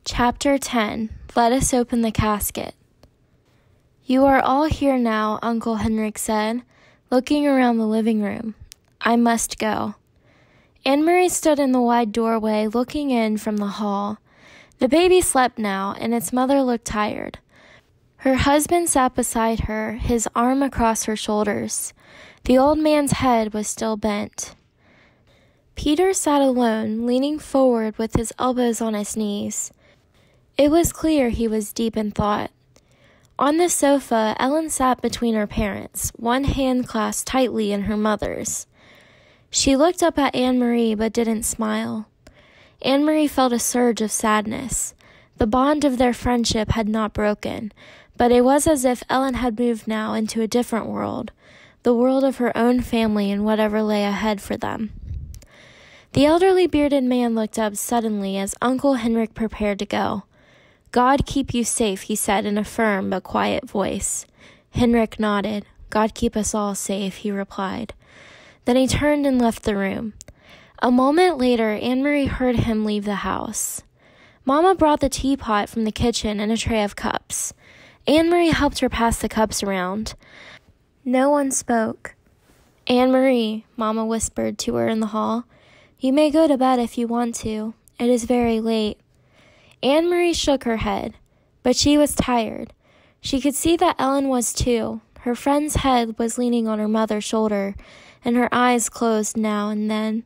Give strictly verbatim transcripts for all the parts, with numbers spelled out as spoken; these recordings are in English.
Chapter ten. Let us open the casket. You are all here now, Uncle Henrik said, looking around the living room. I must go. Anne-Marie stood in the wide doorway, looking in from the hall. The baby slept now, and its mother looked tired. Her husband sat beside her, his arm across her shoulders. The old man's head was still bent. Peter sat alone, leaning forward with his elbows on his knees. It was clear he was deep in thought. On the sofa, Ellen sat between her parents, one hand clasped tightly in her mother's. She looked up at Anne-Marie but didn't smile. Anne-Marie felt a surge of sadness. The bond of their friendship had not broken, but it was as if Ellen had moved now into a different world, the world of her own family and whatever lay ahead for them. The elderly bearded man looked up suddenly as Uncle Henrik prepared to go. God keep you safe, he said in a firm but quiet voice. Henrik nodded. God keep us all safe, he replied. Then he turned and left the room. A moment later, Anne-Marie heard him leave the house. Mama brought the teapot from the kitchen and a tray of cups. Anne-Marie helped her pass the cups around. No one spoke. Anne-Marie, Mama whispered to her in the hall, you may go to bed if you want to. It is very late. Anne-Marie shook her head, but she was tired. She could see that Ellen was too. Her friend's head was leaning on her mother's shoulder, and her eyes closed now and then.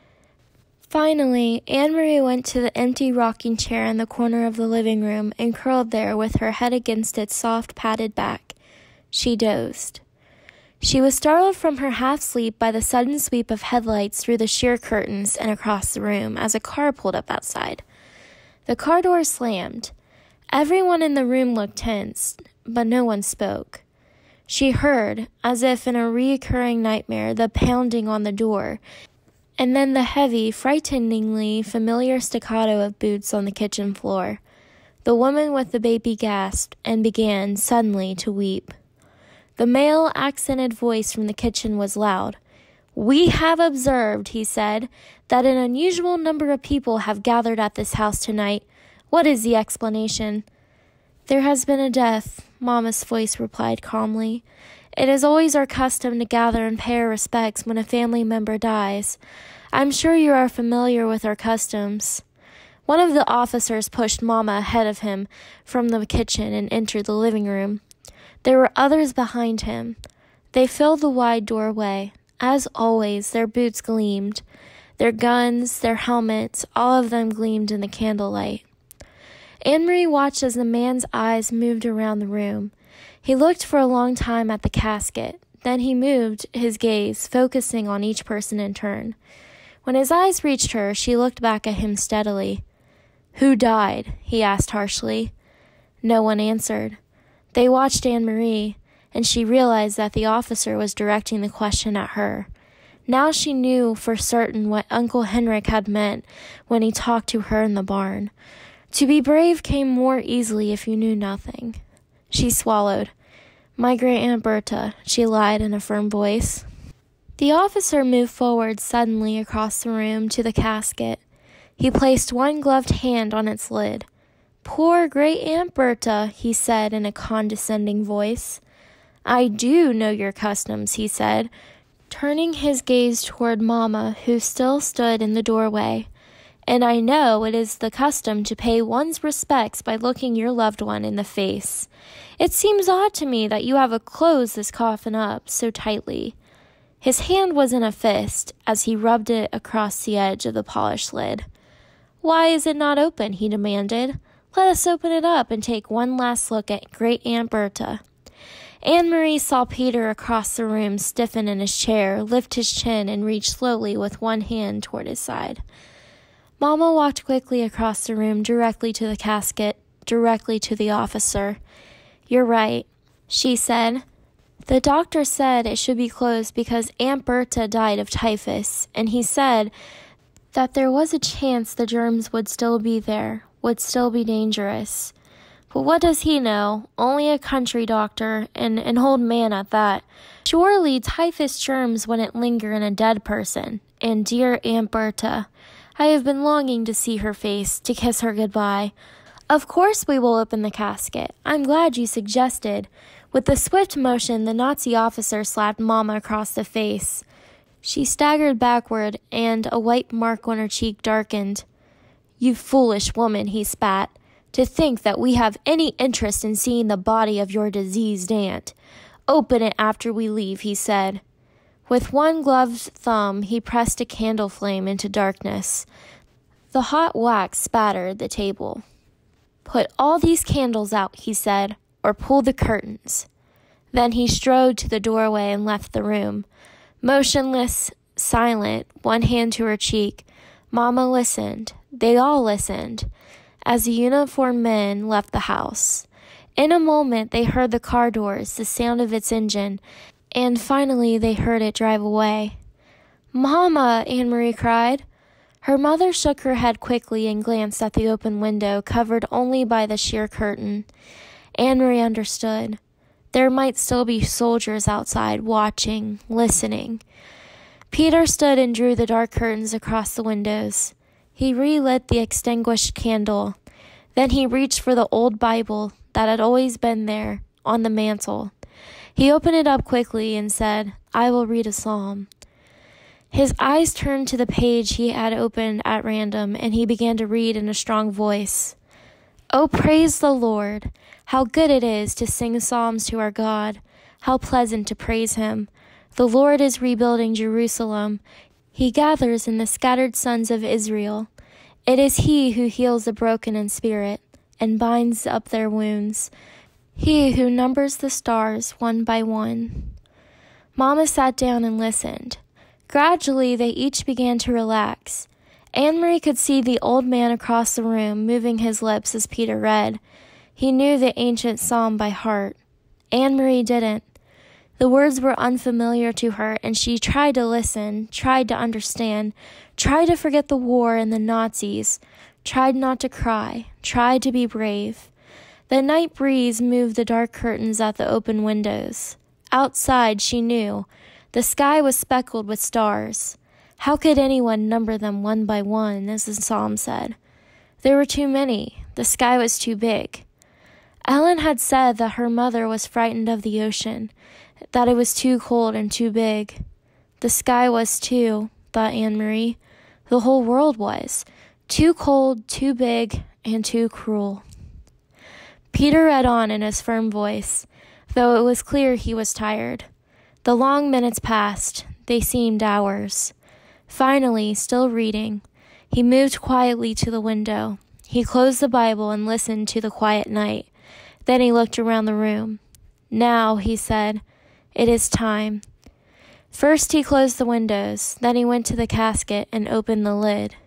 Finally, Anne-Marie went to the empty rocking chair in the corner of the living room and curled there with her head against its soft padded back. She dozed. She was startled from her half-sleep by the sudden sweep of headlights through the sheer curtains and across the room as a car pulled up outside. The car door slammed. Everyone in the room looked tense, but no one spoke. She heard, as if in a recurring nightmare, the pounding on the door, and then the heavy, frighteningly familiar staccato of boots on the kitchen floor. The woman with the baby gasped and began suddenly to weep. The male, accented voice from the kitchen was loud. We have observed, he said, that an unusual number of people have gathered at this house tonight. What is the explanation? There has been a death, Mama's voice replied calmly. It is always our custom to gather and pay our respects when a family member dies. I'm sure you are familiar with our customs. One of the officers pushed Mama ahead of him from the kitchen and entered the living room. There were others behind him. They filled the wide doorway. As always, their boots gleamed. Their guns, their helmets, all of them gleamed in the candlelight. Anne-Marie watched as the man's eyes moved around the room. He looked for a long time at the casket. Then he moved his gaze, focusing on each person in turn. When his eyes reached her, she looked back at him steadily. Who died? He asked harshly. No one answered. They watched Anne-Marie, and she realized that the officer was directing the question at her. Now she knew for certain what Uncle Henrik had meant when he talked to her in the barn. To be brave came more easily if you knew nothing. She swallowed. My great-aunt Berta, she lied in a firm voice. The officer moved forward suddenly across the room to the casket. He placed one gloved hand on its lid. Poor great-aunt Berta, he said in a condescending voice. I do know your customs, he said, turning his gaze toward Mama, who still stood in the doorway. And I know it is the custom to pay one's respects by looking your loved one in the face. It seems odd to me that you have closed this coffin up so tightly. His hand was in a fist as he rubbed it across the edge of the polished lid. Why is it not open? He demanded. Let us open it up and take one last look at great-aunt Berta. Anne-Marie saw Peter across the room stiffen in his chair, lift his chin, and reach slowly with one hand toward his side. Mama walked quickly across the room directly to the casket, directly to the officer. You're right, she said. The doctor said it should be closed because Aunt Berta died of typhus, and he said that there was a chance the germs would still be there, would still be dangerous. But what does he know? Only a country doctor, and an old man at that. Surely typhus germs wouldn't linger in a dead person. And dear Aunt Berta, I have been longing to see her face, to kiss her goodbye. Of course we will open the casket. I'm glad you suggested. With a swift motion, the Nazi officer slapped Mama across the face. She staggered backward, and a white mark on her cheek darkened. You foolish woman, he spat. To think that we have any interest in seeing the body of your diseased aunt. Open it after we leave, he said. With one gloved thumb, he pressed a candle flame into darkness. The hot wax spattered the table. Put all these candles out, he said, or pull the curtains. Then he strode to the doorway and left the room. Motionless, silent, one hand to her cheek, Mama listened. They all listened, as the uniformed men left the house. In a moment, they heard the car doors, the sound of its engine, and finally they heard it drive away. Mama, Anne-Marie cried. Her mother shook her head quickly and glanced at the open window, covered only by the sheer curtain. Anne-Marie understood. There might still be soldiers outside, watching, listening. Peter stood and drew the dark curtains across the windows. He relit the extinguished candle. Then he reached for the old Bible that had always been there, on the mantel. He opened it up quickly and said, I will read a psalm. His eyes turned to the page he had opened at random, and he began to read in a strong voice. Oh, praise the Lord! How good it is to sing psalms to our God! How pleasant to praise him! The Lord is rebuilding Jerusalem. He gathers in the scattered sons of Israel. It is he who heals the broken in spirit and binds up their wounds. He who numbers the stars one by one. Mama sat down and listened. Gradually, they each began to relax. Anne-Marie could see the old man across the room moving his lips as Peter read. He knew the ancient psalm by heart. Anne-Marie didn't. The words were unfamiliar to her, and she tried to listen, tried to understand, tried to forget the war and the Nazis, tried not to cry, tried to be brave. The night breeze moved the dark curtains at the open windows. Outside, she knew, the sky was speckled with stars. How could anyone number them one by one, as the psalm said? There were too many. The sky was too big. Ellen had said that her mother was frightened of the ocean, that it was too cold and too big. The sky was too, thought Anne-Marie. The whole world was. Too cold, too big, and too cruel. Peter read on in his firm voice, though it was clear he was tired. The long minutes passed. They seemed hours. Finally, still reading, he moved quietly to the window. He closed the Bible and listened to the quiet night. Then he looked around the room. Now, he said, it is time. First he closed the windows, then he went to the casket and opened the lid.